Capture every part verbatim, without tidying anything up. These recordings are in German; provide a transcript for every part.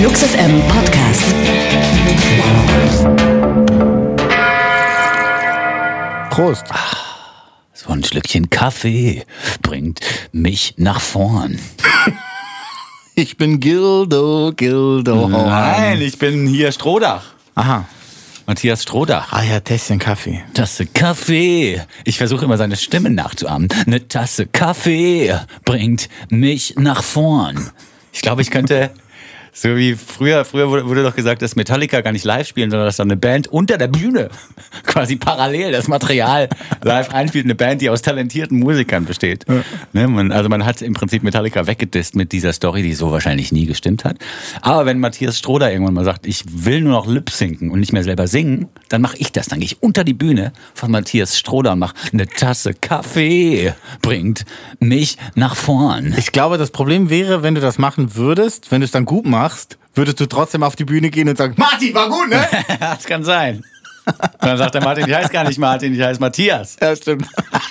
Flux F M Podcast. Prost. So ein Schlückchen Kaffee bringt mich nach vorn. Ich bin Gildo, Gildo. Nein, ich bin hier Strohdach. Aha. Matthias Strohdach. Ah ja, Tässchen Kaffee. Tasse Kaffee. Ich versuche immer seine Stimme nachzuahmen. Eine Tasse Kaffee bringt mich nach vorn. Ich glaube, ich könnte... So wie früher, früher wurde, wurde doch gesagt, dass Metallica gar nicht live spielen, sondern dass da eine Band unter der Bühne quasi parallel das Material live einspielt. Eine Band, die aus talentierten Musikern besteht. Ja. Ne, man, also man hat im Prinzip Metallica weggedisst mit dieser Story, die so wahrscheinlich nie gestimmt hat. Aber wenn Matthias Strohdach irgendwann mal sagt, ich will nur noch lip-sinken und nicht mehr selber singen, dann mache ich das. Dann gehe ich unter die Bühne von Matthias Strohdach und mache eine Tasse Kaffee bringt mich nach vorn. Ich glaube, das Problem wäre, wenn du das machen würdest, wenn du es dann gut machst, würdest du trotzdem auf die Bühne gehen und sagen, Martin, war gut, ne? Das kann sein. Und dann sagt der Martin, ich heiße gar nicht Martin, ich heiße Matthias. Ja, stimmt.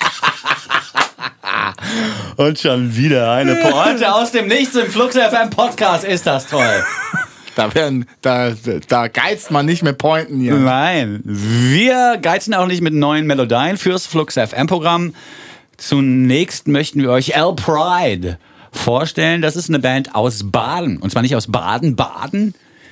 Und schon wieder eine Pointe aus dem Nichts im Flux F M Podcast. Ist das toll. Da, werden, da, da geizt man nicht mit Pointen hier. Nein, wir geizen auch nicht mit neuen Melodien fürs Flux F M Programm. Zunächst möchten wir euch L Pride vorstellen. Das ist eine Band aus Baden. Und zwar nicht aus Baden-Baden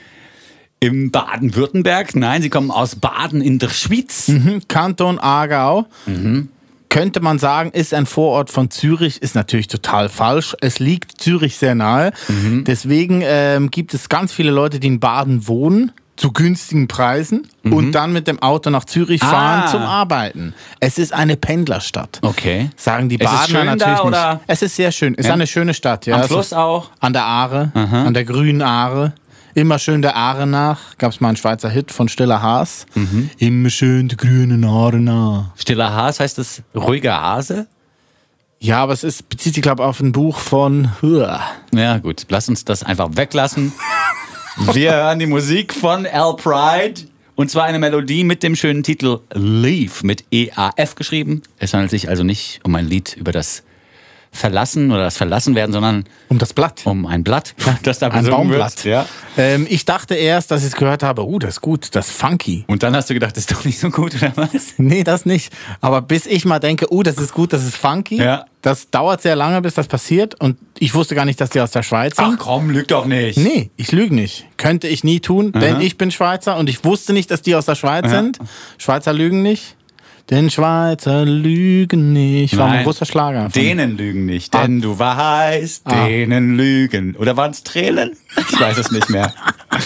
im Baden-Württemberg. Nein, sie kommen aus Baden in der Schweiz. Mhm, Kanton Aargau. Mhm. Könnte man sagen, ist ein Vorort von Zürich. Ist natürlich total falsch. Es liegt Zürich sehr nahe. Mhm. Deswegen ähm, gibt es ganz viele Leute, die in Baden wohnen, zu günstigen Preisen mhm. und dann mit dem Auto nach Zürich fahren ah. zum Arbeiten. Es ist eine Pendlerstadt. Okay. Sagen die es ist Badener schön natürlich da, oder? nicht. Es ist sehr schön. Es ist ja. eine schöne Stadt. Ja. Am Fluss auch? An der Aare, Aha. an der grünen Aare. Immer schön der Aare nach. Gab es mal einen Schweizer Hit von Stiller Haas. Mhm. Immer schön der grünen Aare nach. Stiller Haas heißt es ruhiger Hase? Ja, aber es ist, bezieht sich, glaube ich, auf ein Buch von... Huah. Ja gut, lass uns das einfach weglassen. Wir hören die Musik von L Pride und zwar eine Melodie mit dem schönen Titel Leaf mit E A F geschrieben. Es handelt sich also nicht um ein Lied über das Verlassen oder das Verlassenwerden, sondern um das Blatt. Um ein Blatt, das da ein besungen Baumblatt. wird. Ja. Ähm, ich dachte erst, dass ich es gehört habe, oh, das ist gut, das ist funky. Und dann hast du gedacht, das ist doch nicht so gut, oder was? Nee, das nicht. Aber bis ich mal denke, oh, das ist gut, das ist funky, ja. das dauert sehr lange, bis das passiert. Und ich wusste gar nicht, dass die aus der Schweiz sind. Ach komm, lüg doch nicht. Nee, ich lüge nicht. Könnte ich nie tun, Aha. denn ich bin Schweizer und ich wusste nicht, dass die aus der Schweiz Aha. sind. Schweizer lügen nicht. Denn Schweizer lügen nicht. War ein großer Schlager. Denen lügen nicht, denn ah. du weißt, ah. denen lügen. Oder waren es Tränen? Ich weiß es nicht mehr.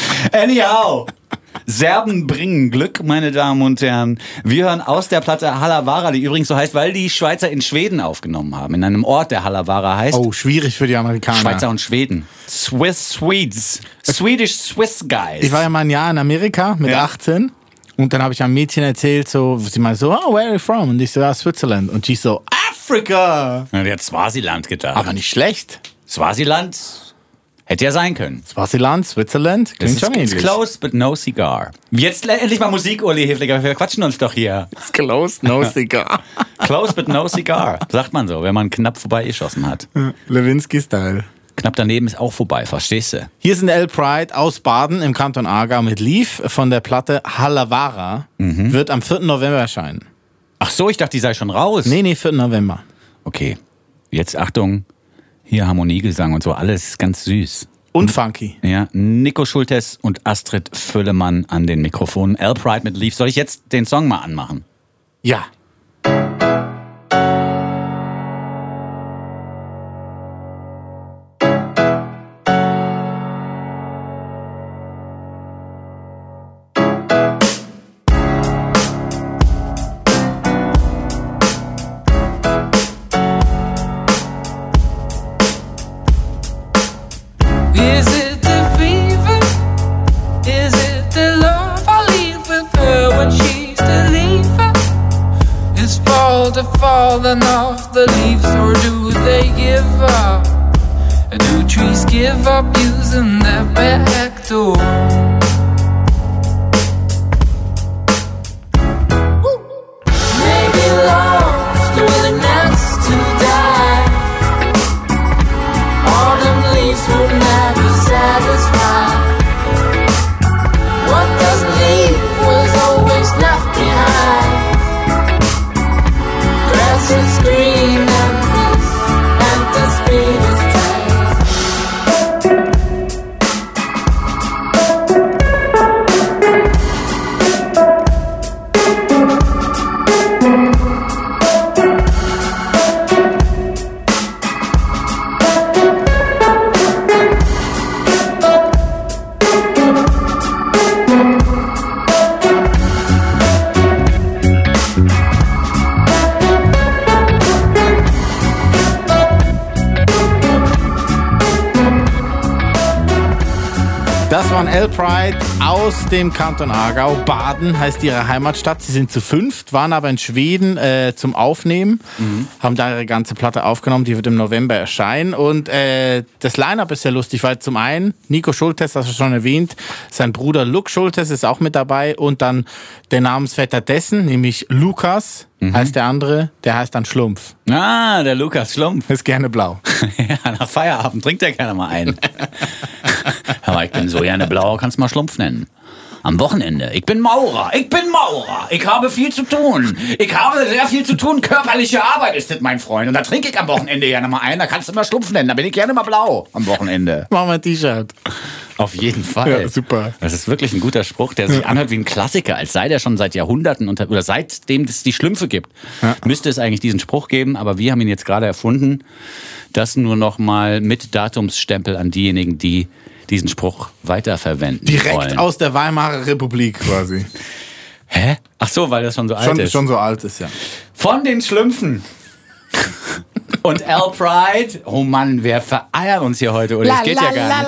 Anyhow, Serben bringen Glück, meine Damen und Herren. Wir hören aus der Platte Halavara, die übrigens so heißt, weil die Schweizer in Schweden aufgenommen haben. In einem Ort, der Halavara heißt. Oh, schwierig für die Amerikaner. Schweizer und Schweden. Swiss Swedes. Swedish Swiss Guys. Ich war ja mal ein Jahr in Amerika mit ja. achtzehn. Und dann habe ich einem Mädchen erzählt, so, sie meinte so, oh, where are you from? Und ich so, ja, Switzerland. Und die so, Afrika! Ja, die hat Swasiland gedacht. Aber nicht schlecht. Swasiland hätte ja sein können. Swasiland, Switzerland, klingt schon ähnlich. It's close, but no cigar. Jetzt endlich mal Musik, Uli Hefliger, wir quatschen uns doch hier. It's close, no cigar. Close, but no cigar, sagt man so, wenn man knapp vorbeigeschossen hat. Lewinsky-Style. Knapp daneben ist auch vorbei, verstehst du? Hier sind L Pride aus Baden im Kanton Aargau mit Leaf von der Platte Halavara. Mhm. Wird am vierten November erscheinen. Ach so, ich dachte, die sei schon raus. Nee, nee, vierten November. Okay, jetzt Achtung, hier Harmoniegesang und so, alles ganz süß. Und funky. Ja, Nico Schultes und Astrid Völlemann an den Mikrofonen. L Pride mit Leaf. Soll ich jetzt den Song mal anmachen? Ja. Falling off the leaves, or do they give up? Do trees give up using their back door? Maybe lost, willingness to die. Autumn leaves will never satisfy. Das waren L-Pride aus dem Kanton Aargau. Baden heißt ihre Heimatstadt. Sie sind zu fünft, waren aber in Schweden äh, zum Aufnehmen, mhm. haben da ihre ganze Platte aufgenommen. Die wird im November erscheinen. Und äh, das Line-Up ist sehr lustig, weil zum einen Nico Schultes, das hast du schon erwähnt, sein Bruder Luke Schultes ist auch mit dabei. Und dann der Namensvetter dessen, nämlich Lukas, mhm. heißt der andere, der heißt dann Schlumpf. Ah, der Lukas Schlumpf. Ist gerne blau. Ja, nach Feierabend trinkt er gerne mal ein. Aber ich bin so gerne blau, kannst mal Schlumpf nennen. Am Wochenende. Ich bin Maurer. Ich bin Maurer. Ich habe viel zu tun. Ich habe sehr viel zu tun. Körperliche Arbeit ist das, mein Freund. Und da trinke ich am Wochenende gerne mal ein. Da kannst du mal Schlumpf nennen. Da bin ich gerne mal blau am Wochenende. Mach mal ein T-Shirt. Auf jeden Fall. Ja, super. Das ist wirklich ein guter Spruch, der sich anhört wie ein Klassiker, als sei der schon seit Jahrhunderten unter, oder seitdem es die Schlümpfe gibt. Ja. Müsste es eigentlich diesen Spruch geben, aber wir haben ihn jetzt gerade erfunden. Das nur noch mal mit Datumsstempel an diejenigen, die diesen Spruch weiterverwenden Direkt wollen. Direkt aus der Weimarer Republik quasi. Hä? Ach so, weil das schon so alt schon, ist. Schon so alt ist, ja. Von den Schlümpfen. Und L-Pride. Oh Mann, wir vereiern uns hier heute, Uli. Das geht ja gar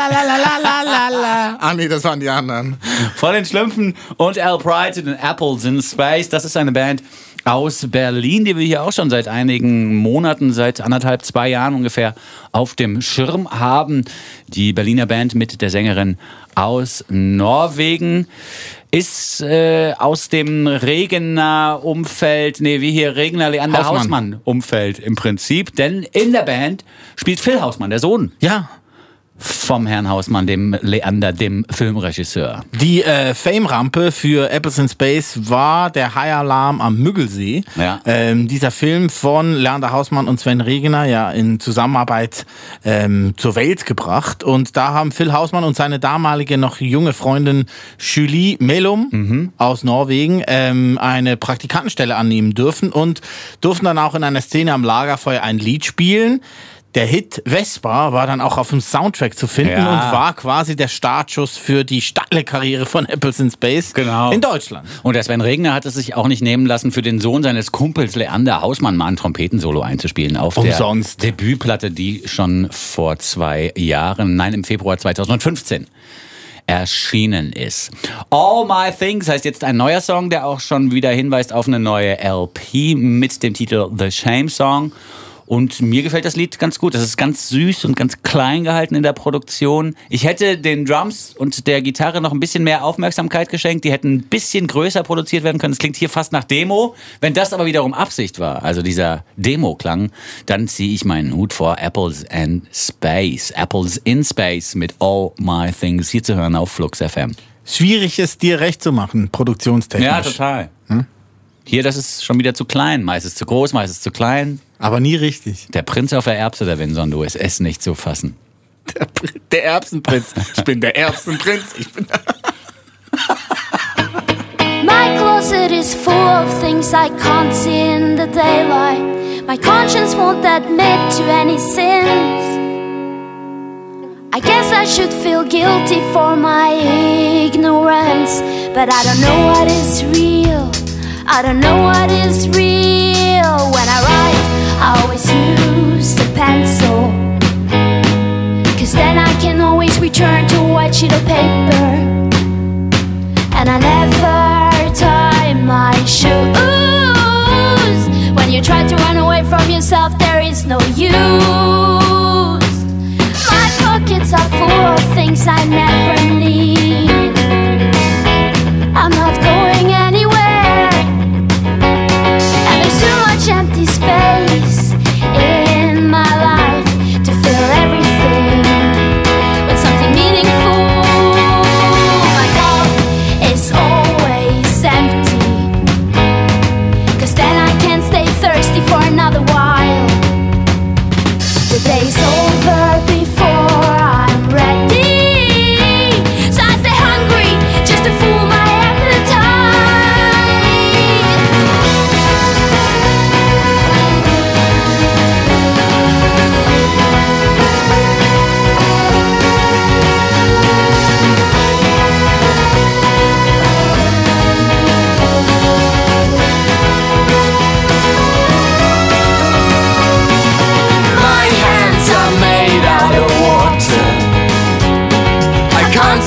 nicht. Ah nee, das waren die anderen. Von den Schlümpfen und L-Pride zu den Apples in Space. Das ist eine Band aus Berlin, die wir hier auch schon seit einigen Monaten, seit anderthalb, zwei Jahren ungefähr auf dem Schirm haben. Die Berliner Band mit der Sängerin aus Norwegen ist äh, aus dem Regener Umfeld, nee, wie hier Regener Leander Hausmann. Hausmann Umfeld im Prinzip, denn in der Band spielt Phil Hausmann, der Sohn. Ja. Vom Herrn Hausmann, dem Leander, dem Filmregisseur. Die äh, Fame-Rampe für Apples in Space war der High-Alarm am Müggelsee. Ja. Ähm, dieser Film von Leander Hausmann und Sven Regener, ja in Zusammenarbeit ähm, zur Welt gebracht. Und da haben Phil Hausmann und seine damalige noch junge Freundin Julie Mellum mhm. aus Norwegen ähm, eine Praktikantenstelle annehmen dürfen und durften dann auch in einer Szene am Lagerfeuer ein Lied spielen. Der Hit Vespa war dann auch auf dem Soundtrack zu finden ja. und war quasi der Startschuss für die steile Karriere von Apples in Space genau. in Deutschland. Und der Sven Regner hat es sich auch nicht nehmen lassen, für den Sohn seines Kumpels Leander Hausmann mal ein Trompetensolo einzuspielen auf Umsonst. der Debütplatte, die schon vor zwei Jahren, nein, im Februar zweitausendfünfzehn erschienen ist. All My Things heißt jetzt ein neuer Song, der auch schon wieder hinweist auf eine neue L P mit dem Titel The Shame Song. Und mir gefällt das Lied ganz gut. Das ist ganz süß und ganz klein gehalten in der Produktion. Ich hätte den Drums und der Gitarre noch ein bisschen mehr Aufmerksamkeit geschenkt. Die hätten ein bisschen größer produziert werden können. Das klingt hier fast nach Demo. Wenn das aber wiederum Absicht war, also dieser Demo-Klang, dann ziehe ich meinen Hut vor Apples and Space. Apples in Space mit All My Things. Hier zu hören auf Flux F M. Schwierig ist, dir recht zu machen, produktionstechnisch. Ja, total. Hm? Hier, das ist schon wieder zu klein. Meistens zu groß, meistens zu klein. Aber nie richtig. Der Prinz auf der Erbse, der Vinson, ist es nicht zu fassen. Der, der Erbsenprinz. Ich bin der Erbsenprinz. Ich bin My closet is full of things I can't see in the daylight. My conscience won't admit to any sins. I guess I should feel guilty for my ignorance, but I don't know what is real. I don't know what is real. When I write, I always use the pencil, 'cause then I can always return to a white sheet of paper. And I never tie my shoes. When you try to run away from yourself, there is no use. My pockets are full of things I never need. I'm not going anywhere. Empty space in my life to fill everything with something meaningful. My cup is always empty, 'cause then I can't stay thirsty for another while.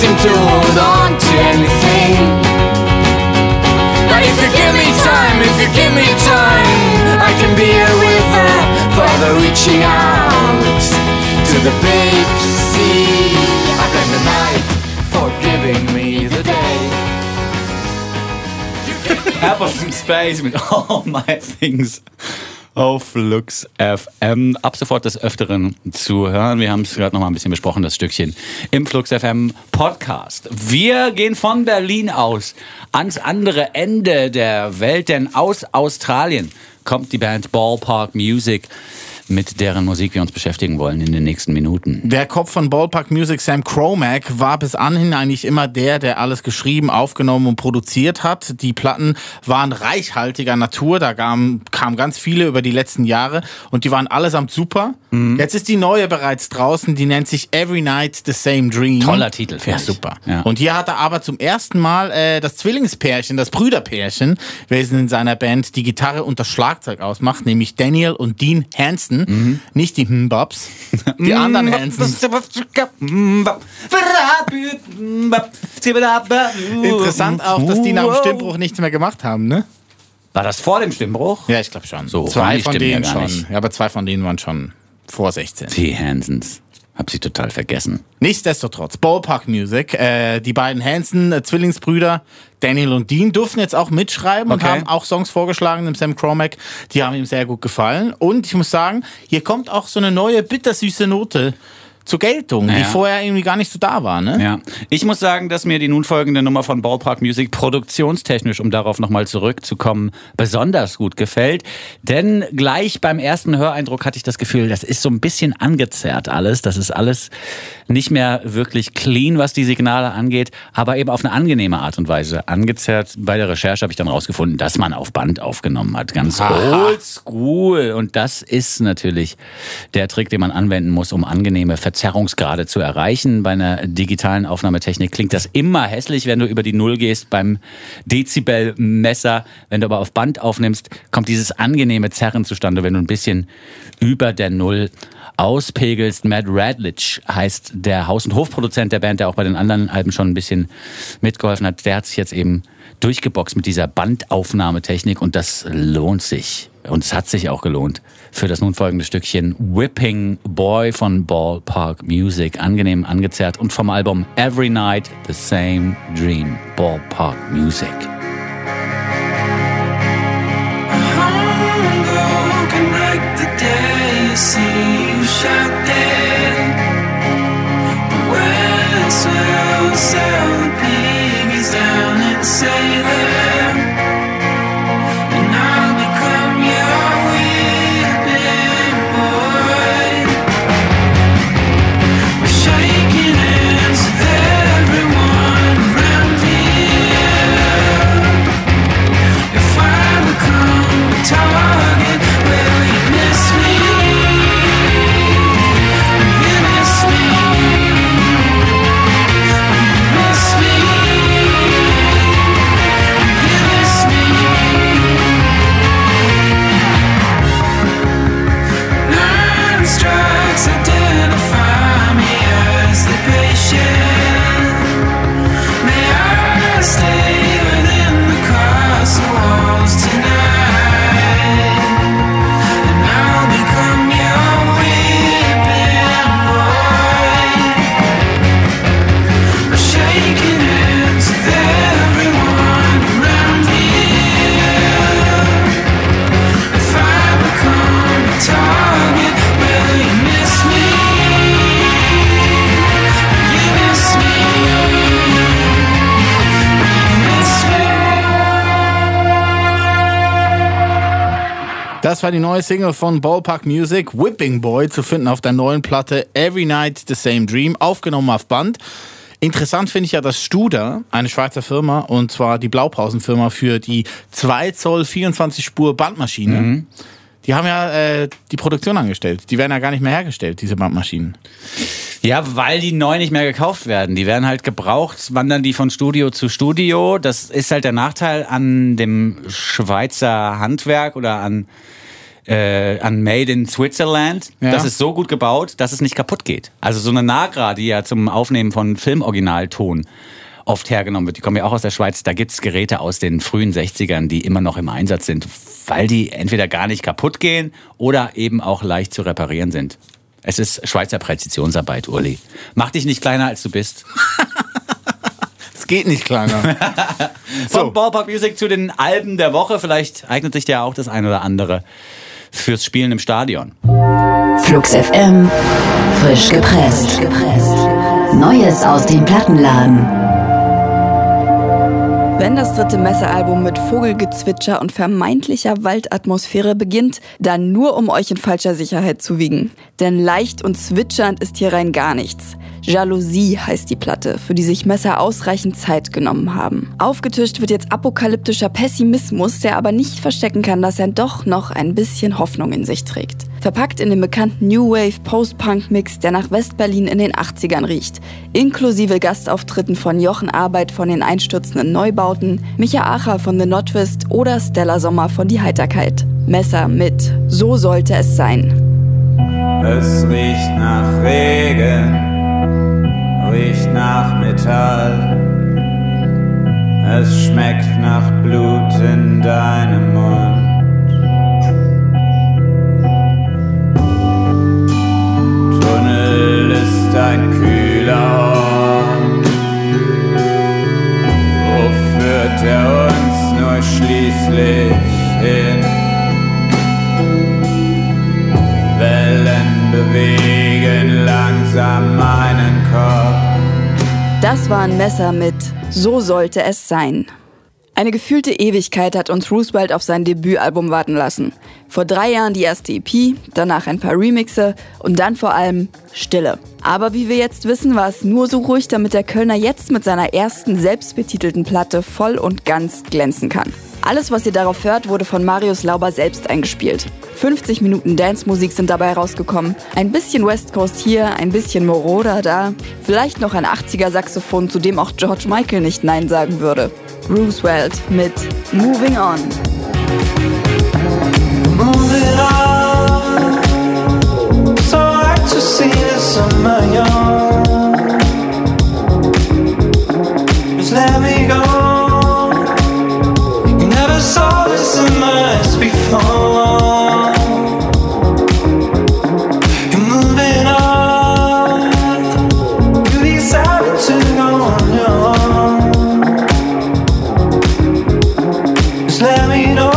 seem to hold on to anything. But if you give me time, if you give me time, I can be a river forever reaching out to the big sea. I blame the night for giving me the day. Apple from Space mit All My Things auf Flux F M. Ab sofort des Öfteren zu hören. Wir haben es gerade noch mal ein bisschen besprochen, das Stückchen im Flux F M Podcast. Wir gehen von Berlin aus ans andere Ende der Welt, denn aus Australien kommt die Band Ballpark Music, mit deren Musik wir uns beschäftigen wollen in den nächsten Minuten. Der Kopf von Ballpark Music, Sam Cromack, war bis anhin eigentlich immer der, der alles geschrieben, aufgenommen und produziert hat. Die Platten waren reichhaltiger Natur, da kamen kam ganz viele über die letzten Jahre und die waren allesamt super. Mhm. Jetzt ist die neue bereits draußen, die nennt sich Every Night the Same Dream. Toller Titel, ja, super. Ja. Und hier hat er aber zum ersten Mal äh, das Zwillingspärchen, das Brüderpärchen, welches in seiner Band die Gitarre und das Schlagzeug ausmacht, nämlich Daniel und Dean Hansen. Mhm. Nicht die Mbabs, die anderen Hansons. Interessant auch, dass die nach dem Stimmbruch nichts mehr gemacht haben, ne? War das vor dem Stimmbruch? Ja, ich glaube schon. So, zwei von denen ja schon. Nicht. Ja, aber zwei von denen waren schon vor sechzehn. Die Hansons. Hab sie total vergessen. Nichtsdestotrotz, Ballpark Music, äh, die beiden Hansen, äh, Zwillingsbrüder, Daniel und Dean, durften jetzt auch mitschreiben Okay. und haben auch Songs vorgeschlagen, dem Sam Cromack. Die haben ihm sehr gut gefallen. Und ich muss sagen, hier kommt auch so eine neue bittersüße Note zur Geltung, Ja. die vorher irgendwie gar nicht so da war, ne? Ja, ich muss sagen, dass mir die nun folgende Nummer von Ballpark Music produktionstechnisch, um darauf nochmal zurückzukommen, besonders gut gefällt. Denn gleich beim ersten Höreindruck hatte ich das Gefühl, das ist so ein bisschen angezerrt alles. Das ist alles nicht mehr wirklich clean, was die Signale angeht, aber eben auf eine angenehme Art und Weise angezerrt. Bei der Recherche habe ich dann rausgefunden, dass man auf Band aufgenommen hat. Ganz oldschool. Und das ist natürlich der Trick, den man anwenden muss, um angenehme Verzerrungsgrade zu erreichen. Bei einer digitalen Aufnahmetechnik klingt das immer hässlich, wenn du über die Null gehst beim Dezibelmesser. Wenn du aber auf Band aufnimmst, kommt dieses angenehme Zerren zustande, wenn du ein bisschen über der Null auspegelst. Matt Radlich heißt der Haus- und Hofproduzent der Band, der auch bei den anderen Alben schon ein bisschen mitgeholfen hat. Der hat sich jetzt eben durchgeboxt mit dieser Bandaufnahmetechnik und das lohnt sich. Und es hat sich auch gelohnt für das nun folgende Stückchen Whipping Boy von Ballpark Music. Angenehm angezerrt und vom Album Every Night the Same Dream. Ballpark Music. Das war die neue Single von Ballpark Music, Whipping Boy, zu finden auf der neuen Platte Every Night the Same Dream, aufgenommen auf Band. Interessant finde ich ja, dass Studer, eine Schweizer Firma, und zwar die Blaupausenfirma für die zwei Zoll vierundzwanzig Spur Bandmaschine, mhm. die haben ja äh, die Produktion angestellt. Die werden ja gar nicht mehr hergestellt, diese Bandmaschinen. Ja, weil die neu nicht mehr gekauft werden. Die werden halt gebraucht, wandern die von Studio zu Studio. Das ist halt der Nachteil an dem Schweizer Handwerk oder an äh, an Made in Switzerland. Ja. Das ist so gut gebaut, dass es nicht kaputt geht. Also so eine Nagra, die ja zum Aufnehmen von Filmoriginalton oft hergenommen wird, die kommen ja auch aus der Schweiz, da gibt's Geräte aus den frühen sechzigern, die immer noch im Einsatz sind, weil die entweder gar nicht kaputt gehen oder eben auch leicht zu reparieren sind. Es ist Schweizer Präzisionsarbeit, Uli. Mach dich nicht kleiner, als du bist. Es geht nicht kleiner. Von So. Ballpark Music zu den Alben der Woche. Vielleicht eignet sich ja auch das ein oder andere fürs Spielen im Stadion. Flux F M, frisch gepresst. Neues aus dem Plattenladen. Wenn das dritte Messer-Album mit Vogelgezwitscher und vermeintlicher Waldatmosphäre beginnt, dann nur um euch in falscher Sicherheit zu wiegen. Denn leicht und zwitschernd ist hier rein gar nichts. Jalousie heißt die Platte, für die sich Messer ausreichend Zeit genommen haben. Aufgetischt wird jetzt apokalyptischer Pessimismus, der aber nicht verstecken kann, dass er doch noch ein bisschen Hoffnung in sich trägt. Verpackt in dem bekannten New Wave Post-Punk-Mix, der nach West-Berlin in den achtzigern riecht. Inklusive Gastauftritten von Jochen Arbeit von den einstürzenden Neubauten, Micha Acher von The Notwist oder Stella Sommer von Die Heiterkeit. Messer mit So sollte es sein. Es riecht nach Regen, riecht nach Metall. Es schmeckt nach Blut in deinem Mund. Tunnel ist ein kühler Ort. Wo führt er uns nur schließlich hin? Wellen bewegen langsam meinen Kopf. Das war ein Messer mit So sollte es sein. Eine gefühlte Ewigkeit hat uns Roosevelt auf sein Debütalbum warten lassen. Vor drei Jahren die erste E P, danach ein paar Remixe und dann vor allem Stille. Aber wie wir jetzt wissen, war es nur so ruhig, damit der Kölner jetzt mit seiner ersten selbstbetitelten Platte voll und ganz glänzen kann. Alles, was ihr darauf hört, wurde von Marius Lauber selbst eingespielt. fünfzig Minuten Dance-Musik sind dabei rausgekommen. Ein bisschen West Coast hier, ein bisschen Moroder da. Vielleicht noch ein achtziger-Saxophon, zu dem auch George Michael nicht Nein sagen würde. Roosevelt mit Moving On. Moving on, so hard to see this on my own. Just let me go. You never saw this in my eyes before. You're moving on. You decided to go on your own. Just let me know.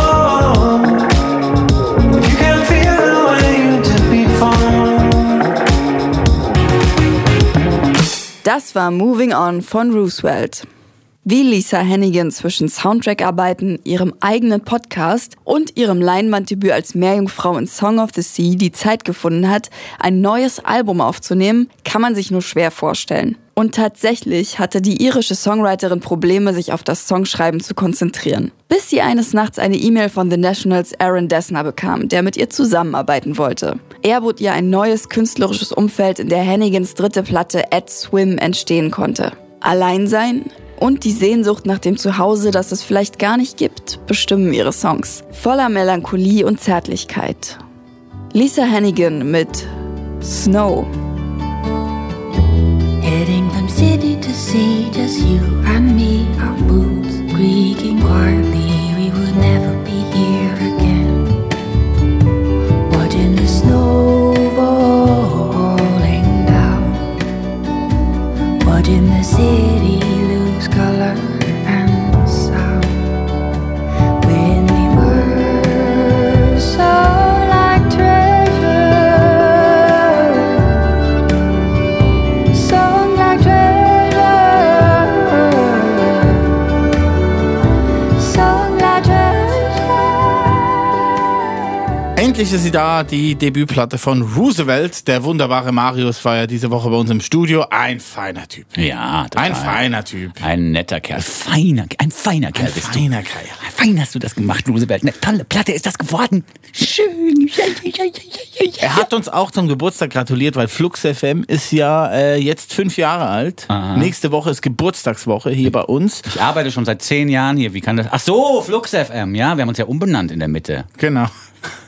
Das war Moving On von Roosevelt. Wie Lisa Hannigan zwischen Soundtrack-Arbeiten, ihrem eigenen Podcast und ihrem Leinwanddebüt als Meerjungfrau in Song of the Sea die Zeit gefunden hat, ein neues Album aufzunehmen, kann man sich nur schwer vorstellen. Und tatsächlich hatte die irische Songwriterin Probleme, sich auf das Songschreiben zu konzentrieren. Bis sie eines Nachts eine E-Mail von The Nationals Aaron Dessner bekam, der mit ihr zusammenarbeiten wollte. Er bot ihr ein neues künstlerisches Umfeld, in der Hannigans dritte Platte At Swim entstehen konnte. Alleinsein und die Sehnsucht nach dem Zuhause, das es vielleicht gar nicht gibt, bestimmen ihre Songs. Voller Melancholie und Zärtlichkeit. Lisa Hannigan mit Snow. Heading from city to sea, just you and me, our boots creaking quietly. We would never be here again. Watching the snow falling down, watching the city lose color and sound. When we were so like treasure. Endlich ist sie da, die Debütplatte von Roosevelt. Der wunderbare Marius war ja diese Woche bei uns im Studio. Ein feiner Typ. Ja, total. Ein feiner Typ. Ein netter Kerl. Feiner, ein feiner Kerl Ein bist feiner du. Kerl. Fein hast du das gemacht, Roosevelt. Eine tolle Platte ist das geworden. Schön. Er hat uns auch zum Geburtstag gratuliert, weil Flux F M ist ja äh, jetzt fünf Jahre alt. Aha. Nächste Woche ist Geburtstagswoche hier bei uns. Ich arbeite schon seit zehn Jahren hier. Wie kann das? Ach so, Flux F M. Ja, wir haben uns ja umbenannt in der Mitte. Genau.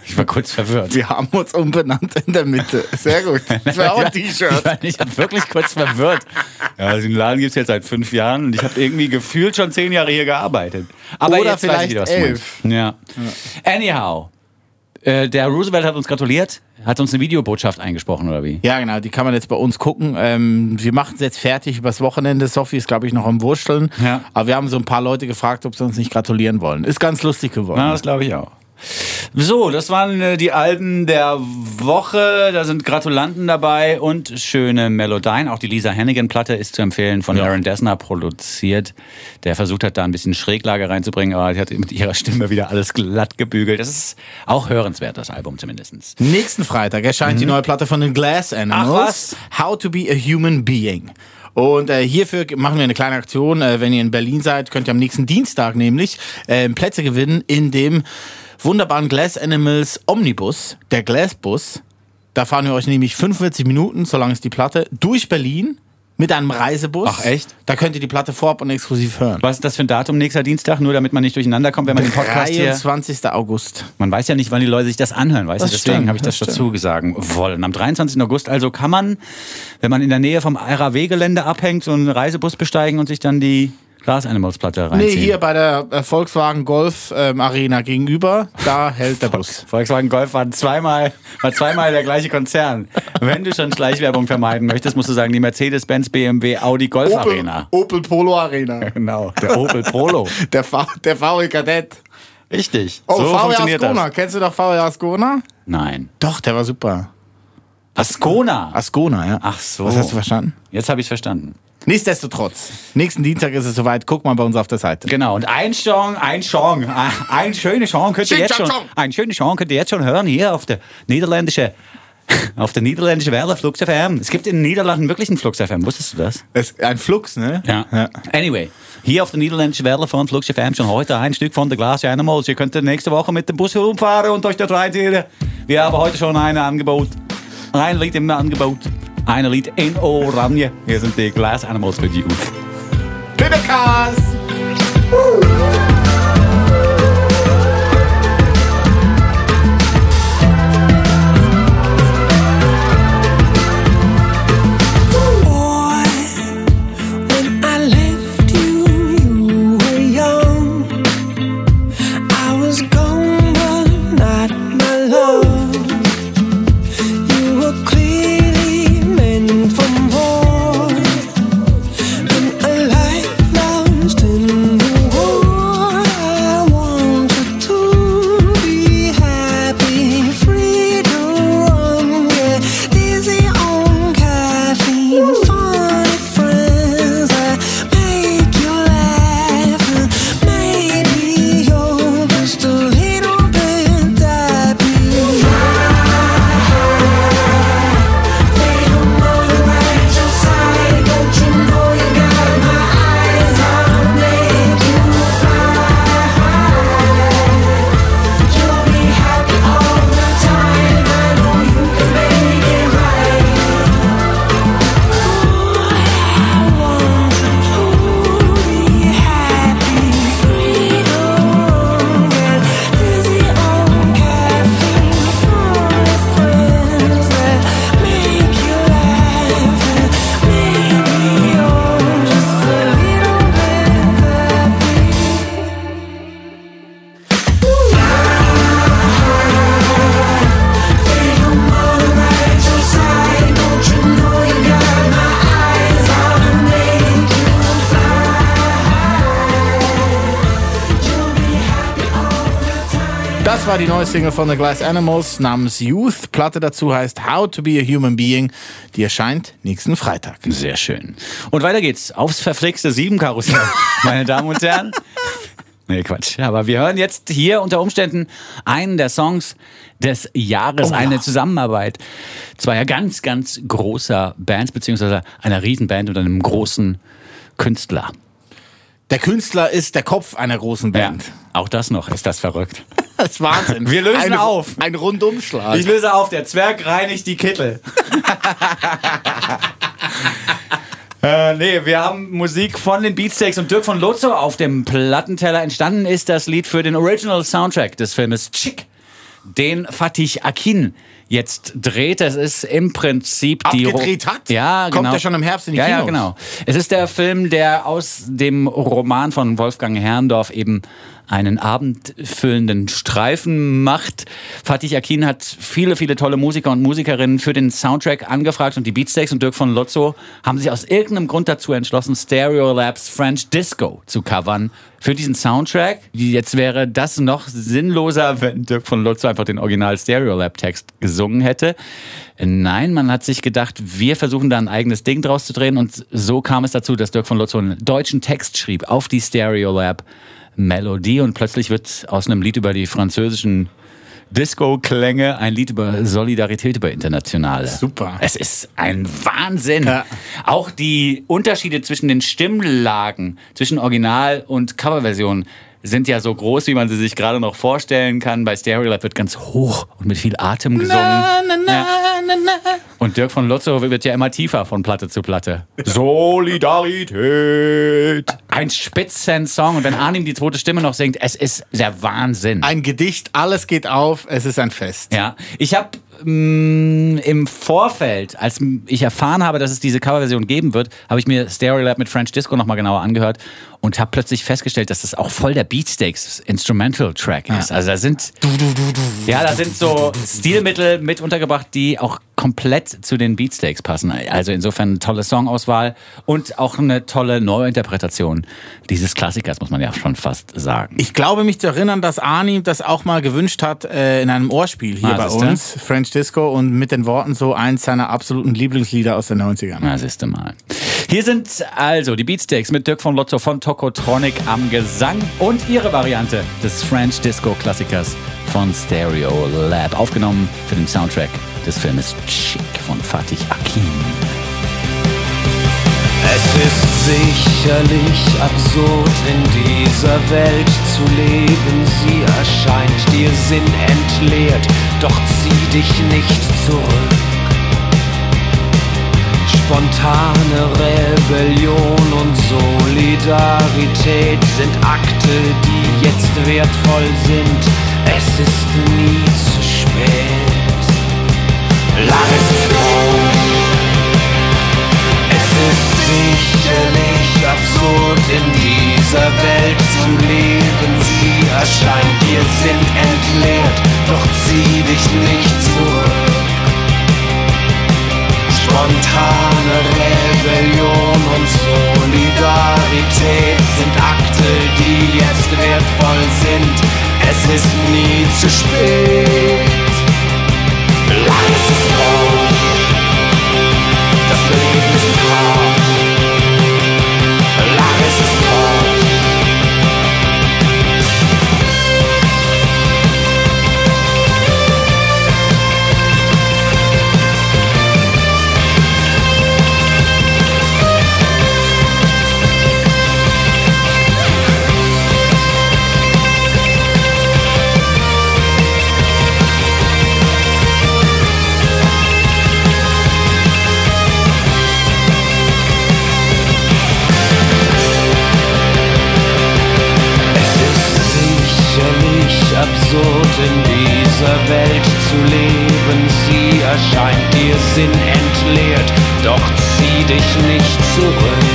Ich war kurz verwirrt. Wir haben uns umbenannt in der Mitte. Sehr gut. Das wäre auch ein T-Shirt. Ich, war- ich habe wirklich kurz verwirrt. Ja, den Laden gibt es jetzt seit fünf Jahren und ich habe irgendwie gefühlt schon zehn Jahre hier gearbeitet. Aber Oder jetzt weiß vielleicht ich wieder, was du elf. meinst. Ja. Anyhow, äh, der Roosevelt hat uns gratuliert, hat uns eine Videobotschaft eingesprochen, oder wie? Ja, genau, die kann man jetzt bei uns gucken. Ähm, wir machen es jetzt fertig übers Wochenende. Sophie ist, glaube ich, noch am Wursteln. Ja. Aber wir haben so ein paar Leute gefragt, ob sie uns nicht gratulieren wollen. Ist ganz lustig geworden. Ja, das glaube ich auch. So, das waren äh, die Alben der Woche. Da sind Gratulanten dabei und schöne Melodien. Auch die Lisa Hannigan-Platte ist zu empfehlen, von Ja. Aaron Dessner produziert. Der versucht hat, da ein bisschen Schräglage reinzubringen, aber sie hat mit ihrer Stimme wieder alles glatt gebügelt. Das ist auch hörenswert, das Album zumindest. Nächsten Freitag erscheint die neue Platte von den Glass Animals. Ach, was? How to be a Human Being. Und äh, hierfür machen wir eine kleine Aktion. Äh, wenn ihr in Berlin seid, könnt ihr am nächsten Dienstag nämlich äh, Plätze gewinnen in dem wunderbaren Glass Animals Omnibus, der Glassbus. Da fahren wir euch nämlich fünfundvierzig Minuten, so lang ist die Platte, durch Berlin mit einem Reisebus. Ach, echt? Da könnt ihr die Platte vorab und exklusiv hören. Was ist das für ein Datum nächster Dienstag? Nur damit man nicht durcheinander kommt, wenn man den Podcast hier... dreiundzwanzigster August. Man weiß ja nicht, wann die Leute sich das anhören, weißt Das du? Deswegen stimmt, habe ich das, das dazu gesagt wollen. Am dreiundzwanzigsten August also kann man, wenn man in der Nähe vom R A W-Gelände abhängt, so einen Reisebus besteigen und sich dann die Glass Animals Platte reinziehen. Nee, hier bei der äh, Volkswagen Golf ähm, Arena gegenüber, da hält der Bus. Volkswagen Golf war zweimal, war zweimal der gleiche Konzern. Wenn du schon Schleichwerbung vermeiden möchtest, musst du sagen, die Mercedes-Benz, B M W, Audi Golf Arena. Opel Polo Arena. Genau, der Opel Polo. Der, v der V W Kadett. Richtig. Oh, so V W funktioniert Ascona. das. Kennst du doch V W Ascona? Nein. Doch, der war super. Ascona. Ascona, ja. Ach so. Was hast du verstanden? Jetzt habe ich es verstanden. Nichtsdestotrotz, nächsten Dienstag ist es soweit. Guck mal bei uns auf der Seite. Genau, und ein Song, ein Song, ein schöner Song könnt ihr Schön, jetzt schon, Song. ein schöner Song könnt ihr jetzt schon hören hier auf der niederländischen, auf der niederländischen Welle Flux F M. Es gibt in den Niederlanden wirklich einen Flux F M, wusstest du das? Das ist ein Flux, ne? Ja. Anyway, hier auf der niederländischen Welle von Flux F M schon heute ein Stück von der Glass Animals. Ihr könnt nächste Woche mit dem Bus herumfahren und euch dort reinziehen. Wir haben heute schon ein Angebot, ein Lied im Angebot, ein Lied in Oranje. Hier sind die Glass Animals für die Youth. Pidekas! When I left you, you were young. I was gone, but not my love. You were clearly meant for more than a life lost in the war. I wanted to be happy, free to run, yeah, dizzy on caffeine, funny friends that make you laugh, and maybe you're just a little bit happy. Das war die neue Single von The Glass Animals namens Youth. Platte dazu heißt How to be a Human Being. Die erscheint nächsten Freitag. Sehr schön. Und weiter geht's aufs verflixte Sieben-Karussell, meine Damen und Herren. Nee, Quatsch. Aber wir hören jetzt hier unter Umständen einen der Songs des Jahres, Oh ja. eine Zusammenarbeit zweier ganz, ganz großer Bands, beziehungsweise einer Riesenband und einem großen Künstler. Der Künstler ist der Kopf einer großen Band. Auch das noch, ist das verrückt. Das ist Wahnsinn. Wir lösen ein, auf. Ein Rundumschlag. Ich löse auf, der Zwerg reinigt die Kittel. Äh, nee, wir haben Musik von den Beatsteaks und Dirk von Lozo auf dem Plattenteller. Entstanden ist das Lied für den Original Soundtrack des Filmes Chick, den Fatih Akin jetzt dreht. Das ist im Prinzip die... Abgedreht Ro- hat? Ja, genau. Kommt ja schon im Herbst in die ja, Kinos. Ja, genau. Es ist der Film, der aus dem Roman von Wolfgang Herrndorf eben einen abendfüllenden Streifen macht. Fatih Akin hat viele, viele tolle Musiker und Musikerinnen für den Soundtrack angefragt und die Beatsteaks und Dirk von Lotzo haben sich aus irgendeinem Grund dazu entschlossen, Stereolabs French Disco zu covern für diesen Soundtrack. Jetzt wäre das noch sinnloser, wenn Dirk von Lotzo einfach den Original Stereolab-Text gesungen hätte. Nein, man hat sich gedacht, wir versuchen da ein eigenes Ding draus zu drehen und so kam es dazu, dass Dirk von Lotzo einen deutschen Text schrieb auf die Stereolab Melodie und plötzlich wird aus einem Lied über die französischen Disco-Klänge ein Lied über Solidarität, über Internationale. Super. Es ist ein Wahnsinn. Ja. Auch die Unterschiede zwischen den Stimmlagen, zwischen Original- und Coverversion sind ja so groß, wie man sie sich gerade noch vorstellen kann. Bei Stereolab wird ganz hoch und mit viel Atem gesungen. Na, na, na, Ja. na, na. Und Dirk von Lotzo wird ja immer tiefer von Platte zu Platte. Solidarität. Ein Spitzen-Song. Und wenn Arnim die zweite Stimme noch singt, es ist der Wahnsinn. Ein Gedicht, alles geht auf, es ist ein Fest. Ja, ich habe im Vorfeld, als ich erfahren habe, dass es diese Coverversion geben wird, habe ich mir Stereolab mit French Disco nochmal genauer angehört und habe plötzlich festgestellt, dass das auch voll der Beatsteaks Instrumental Track ist. Also da sind, ja, da sind so Stilmittel mit untergebracht, die auch komplett zu den Beatsteaks passen. Also insofern eine tolle Songauswahl und auch eine tolle Neuinterpretation dieses Klassikers, muss man ja schon fast sagen. Ich glaube, mich zu erinnern, dass Arnim das auch mal gewünscht hat äh, in einem Ohrspiel hier Ah, bei siehste? uns, French Disco, und mit den Worten so eins seiner absoluten Lieblingslieder aus den neunzigern. Na, siehst du mal. Hier sind also die Beatsteaks mit Dirk von Lotzo von Tokotronic am Gesang und ihre Variante des French Disco Klassikers von Stereolab, aufgenommen für den Soundtrack des Filmes Chic von Fatih Akin. Es ist sicherlich absurd, in dieser Welt zu leben. Sie erscheint dir sinnentleert, doch zieh dich nicht zurück. Spontane Rebellion und Solidarität sind Akte, die jetzt wertvoll sind. Es ist nie zu spät. Lass es kommen. Es ist sicherlich absurd, in dieser Welt zu leben. Sie erscheint dir sinnentleert, doch zieh dich nicht zurück. Spontane Rebellion und Solidarität sind Akte, die jetzt wertvoll sind. Es ist nie zu spät. Lass es kommen. Das Leben ist hart. Lass es kommen. Absurd, in dieser Welt zu leben. Sie erscheint dir sinnentleert, doch zieh dich nicht zurück.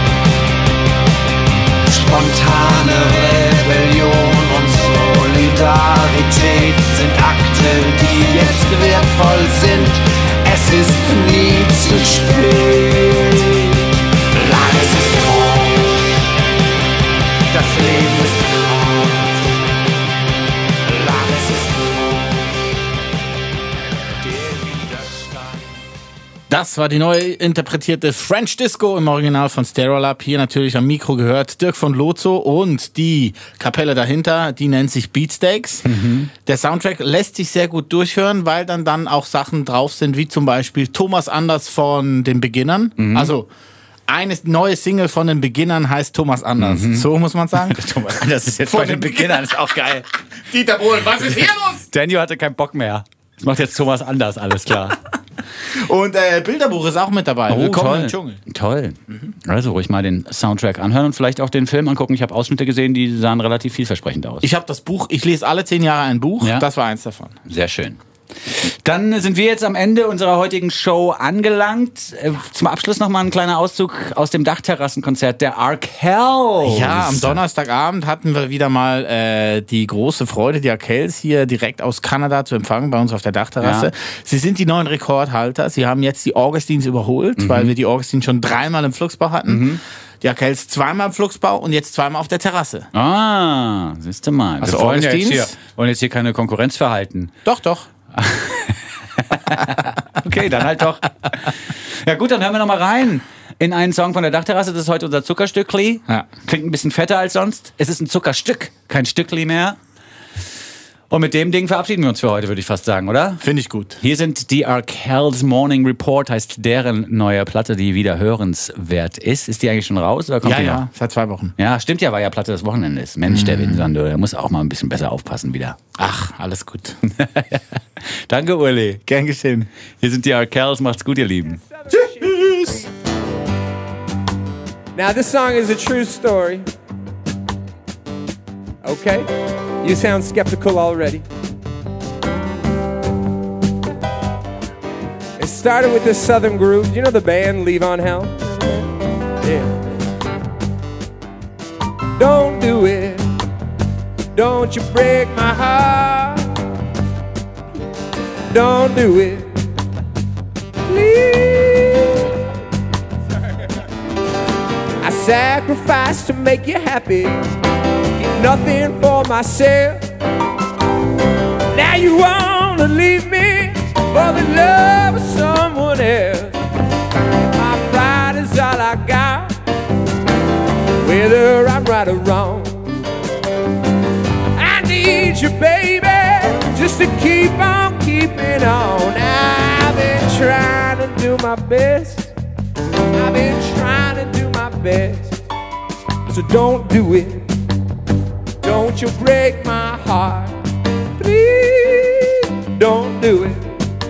Spontane Rebellion und Solidarität sind Akte, die jetzt wertvoll sind. Es ist nie zu spät. Lass es kommen. Das Leben ist hart. Das war die neu interpretierte French Disco im Original von Stereolab. Hier natürlich am Mikro gehört Dirk von Lotzo und die Kapelle dahinter, die nennt sich Beatsteaks. Mhm. Der Soundtrack lässt sich sehr gut durchhören, weil dann dann auch Sachen drauf sind, wie zum Beispiel Thomas Anders von den Beginnern. Mhm. Also eine neue Single von den Beginnern heißt Thomas Anders. Mhm. So muss man sagen. Thomas Anders ist jetzt von, von den Beginnern, ist auch geil. Dieter Bohlen, was ist hier los? Daniel hatte keinen Bock mehr. Das macht jetzt Thomas Anders, alles klar. Und äh, Bilderbuch ist auch mit dabei. Oh, Willkommen toll. im Dschungel. Toll. Also ruhig mal den Soundtrack anhören und vielleicht auch den Film angucken. Ich habe Ausschnitte gesehen, die sahen relativ vielversprechend aus. Ich habe das Buch, ich lese alle zehn Jahre ein Buch. Ja. Das war eins davon. Sehr schön. Dann sind wir jetzt am Ende unserer heutigen Show angelangt. Äh, Zum Abschluss nochmal ein kleiner Auszug aus dem Dachterrassenkonzert der Arkells. Ja, am Donnerstagabend hatten wir wieder mal äh, die große Freude, die Arkells hier direkt aus Kanada zu empfangen, bei uns auf der Dachterrasse. Ja. Sie sind die neuen Rekordhalter. Sie haben jetzt die Augustins überholt, mhm. weil wir die Augustins schon dreimal im Flugsbau hatten. Mhm. Die Arkells zweimal im Flugsbau und jetzt zweimal auf der Terrasse. Ah, siehst du mal. Also wir wollen, ja Augustins? jetzt hier, wollen jetzt hier keine Konkurrenz verhalten. Doch, doch. Okay, dann halt doch. Ja gut, dann hören wir noch mal rein in einen Song von der Dachterrasse. Das ist heute unser Zuckerstückli. Ja. Klingt ein bisschen fetter als sonst. Es ist ein Zuckerstück, kein Stückli mehr. Und mit dem Ding verabschieden wir uns für heute, würde ich fast sagen, oder? Finde ich gut. Hier sind die Arkells Morning Report, heißt deren neue Platte, die wieder hörenswert ist. Ist die eigentlich schon raus? Oder kommt Ja, die ja, noch? seit zwei Wochen. Ja, stimmt ja, weil ja Platte des Wochenendes. Mensch, der Winsando, der muss auch mal ein bisschen besser aufpassen wieder. Ach, alles gut. Danke, Uli. Gern geschehen. Hier sind die Arkells, macht's gut, ihr Lieben. Tschüss. Now this song is a true story. Okay? You sound skeptical already. It started with this southern groove. You know the band Leave on Hell? Yeah. Don't do it. Don't you break my heart. Don't do it. Please. I sacrificed to make you happy. Nothing for myself. Now you wanna leave me for the love of someone else. My pride is all I got, whether I'm right or wrong. I need you, baby, just to keep on keeping on. I've been trying to do my best. I've been trying to do my best. So don't do it. Don't you break my heart. Please don't do it.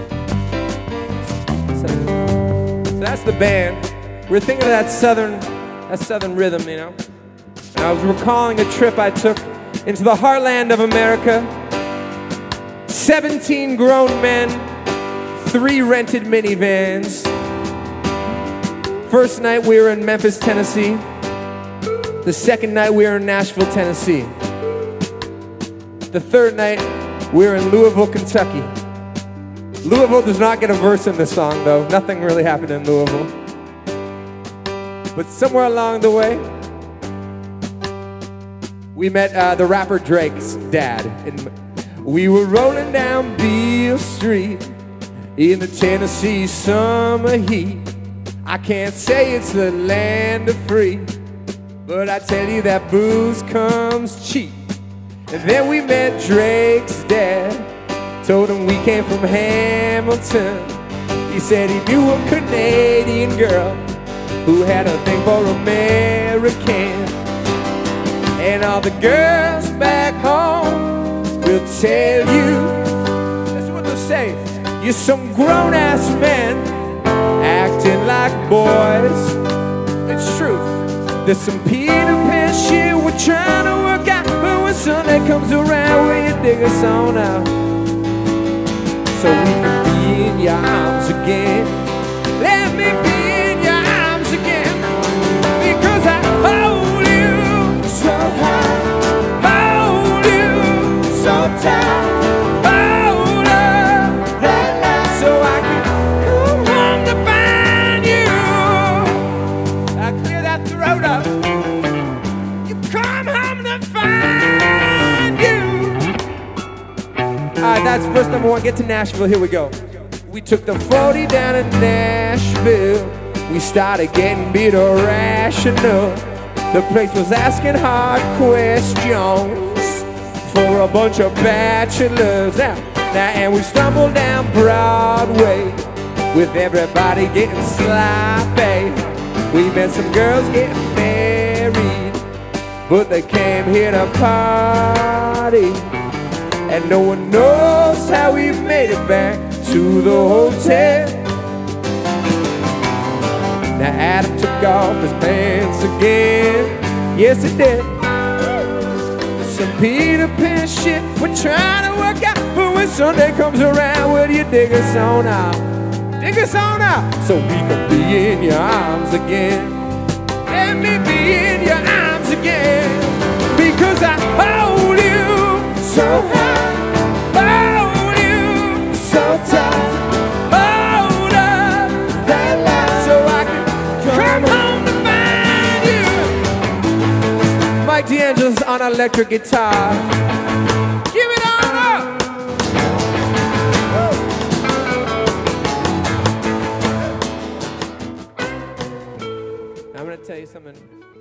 So, so that's the band. We're thinking of that southern, that southern rhythm, you know. And I was recalling a trip I took into the heartland of America. seventeen grown men, three rented minivans. First night we were in Memphis, Tennessee. The second night we were in Nashville, Tennessee. The third night we were in Louisville, Kentucky. Louisville does not get a verse in this song, though. Nothing really happened in Louisville. But somewhere along the way, we met uh, the rapper Drake's dad. And we were rolling down Beale Street in the Tennessee summer heat. I can't say it's the land of free, but I tell you that booze comes cheap. And then we met Drake's dad. Told him we came from Hamilton. He said he knew a Canadian girl who had a thing for Americans. And all the girls back home will tell you, that's what they'll say, you're some grown-ass men acting like boys. It's true. There's some Peter Pan shit we're trying to work out, but when Sunday comes around, will you dig us on out? So we can be in your arms again. Let me be in your arms again, because I hold you so high, hold you so tight, hold up that light, so I can come home to find you. I clear that throat up. You come home to find you. All right, that's verse number one. Get to Nashville. Here we go. We took the forty down in Nashville. We started getting beat irrational. The place was asking hard questions for a bunch of bachelors. Now, now, and we stumbled down Broadway with everybody getting sloppy. We met some girls getting married, but they came here to party. And no one knows how we made it back to the hotel. Now Adam took off his pants again. Yes, he did. Some Peter Pan shit we're trying to work out. But when Sunday comes around, will you dig us on out? Dig us on out so we can be in your arms again. Let me be in your arms again. Because I hold you so high, hold you so tight. Hold up that light so I can come home to find you. Mike D'Angelo's on electric guitar. Give it on up. I'm gonna tell you something.